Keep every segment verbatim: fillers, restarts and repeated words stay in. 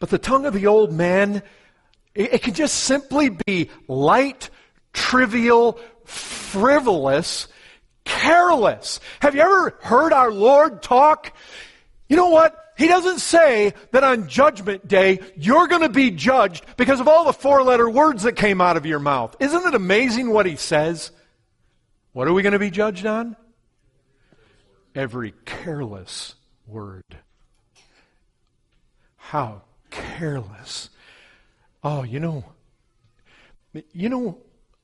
But the tongue of the old man, it, it can just simply be light, trivial, frivolous, careless. Have you ever heard our Lord talk? You know what? He doesn't say that on Judgment Day you're going to be judged because of all the four-letter words that came out of your mouth. Isn't it amazing what He says? What are we going to be judged on? Every careless word. How careless. Oh, you know, you know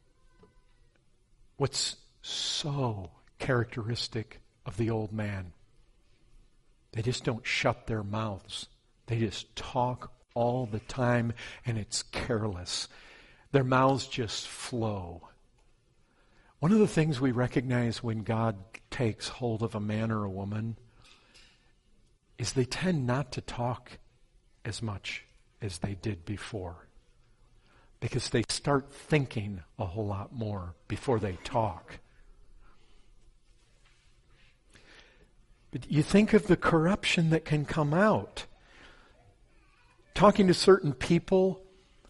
what's so characteristic of the old man? They just don't shut their mouths. They just talk all the time, and it's careless. Their mouths just flow. One of the things we recognize when God takes hold of a man or a woman is they tend not to talk as much as they did before, because they start thinking a whole lot more before they talk. But you think of the corruption that can come out. Talking to certain people,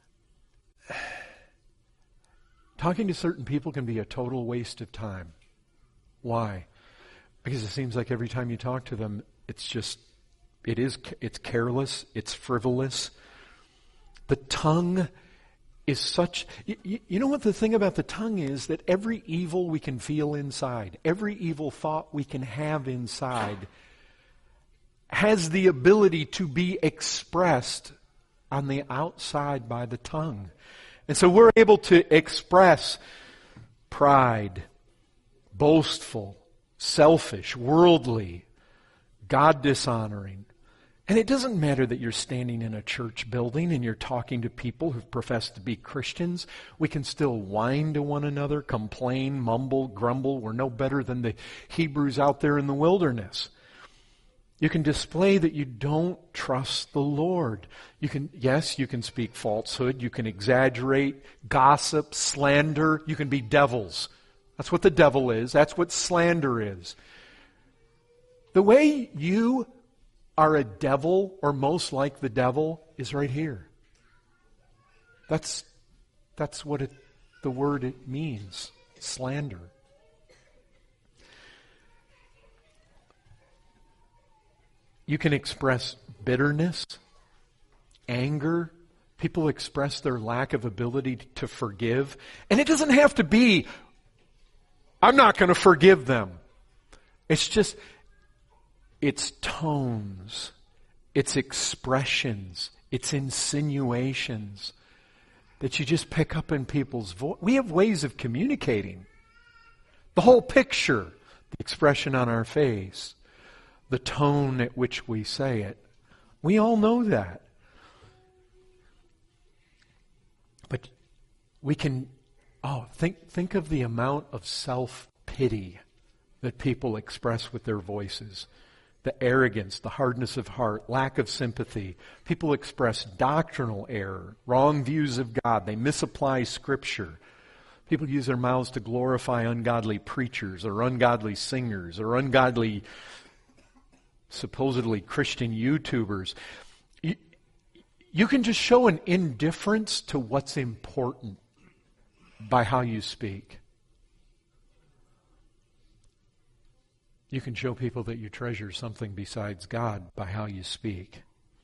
talking to certain people can be a total waste of time. Why? Because it seems like every time you talk to them, it's just, it is, it's careless, it's frivolous. The tongue is such, you, you know what the thing about the tongue is? That every evil we can feel inside, every evil thought we can have inside has the ability to be expressed on the outside by the tongue. And so we're able to express pride, boastful, selfish, worldly, God-dishonoring. And it doesn't matter that you're standing in a church building and you're talking to people who profess to be Christians. We can still whine to one another, complain, mumble, grumble. We're no better than the Hebrews out there in the wilderness. You can display that you don't trust the Lord. You can, yes, you can speak falsehood. You can exaggerate, gossip, slander. You can be devils. That's what the devil is. That's what slander is. The way you are a devil, or most like the devil, is right here. That's that's what it, the word it means, slander. You can express bitterness, anger. People express their lack of ability to forgive. And it doesn't have to be, I'm not going to forgive them. It's just, it's tones, it's expressions, it's insinuations that you just pick up in people's voice. We have ways of communicating. The whole picture, the expression on our face, the tone at which we say it. We all know that. But we can, oh, think think of the amount of self-pity that people express with their voices. The arrogance, the hardness of heart, lack of sympathy. People express doctrinal error, wrong views of God. They misapply Scripture. People use their mouths to glorify ungodly preachers or ungodly singers or ungodly, supposedly Christian YouTubers. You, you can just show an indifference to what's important by how you speak. You can show people that you treasure something besides God by how you speak.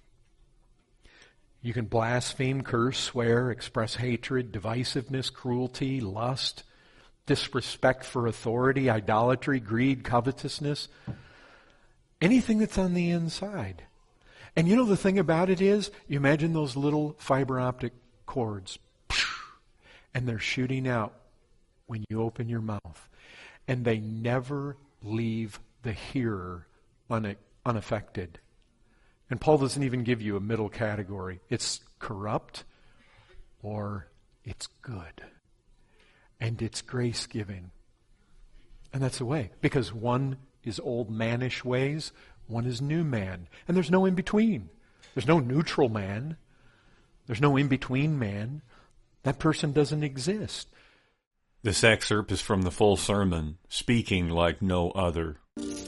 You can blaspheme, curse, swear, express hatred, divisiveness, cruelty, lust, disrespect for authority, idolatry, greed, covetousness. Anything that's on the inside. And you know the thing about it is, you imagine those little fiber optic cords, and they're shooting out when you open your mouth. And they never leave the hearer une- unaffected. And Paul doesn't even give you a middle category. It's corrupt or it's good. And it's grace-giving. And that's the way. Because one is old mannish ways, one is new man. And there's no in-between. There's no neutral man. There's no in-between man. That person doesn't exist. This excerpt is from the full sermon, Speaking Like No Other.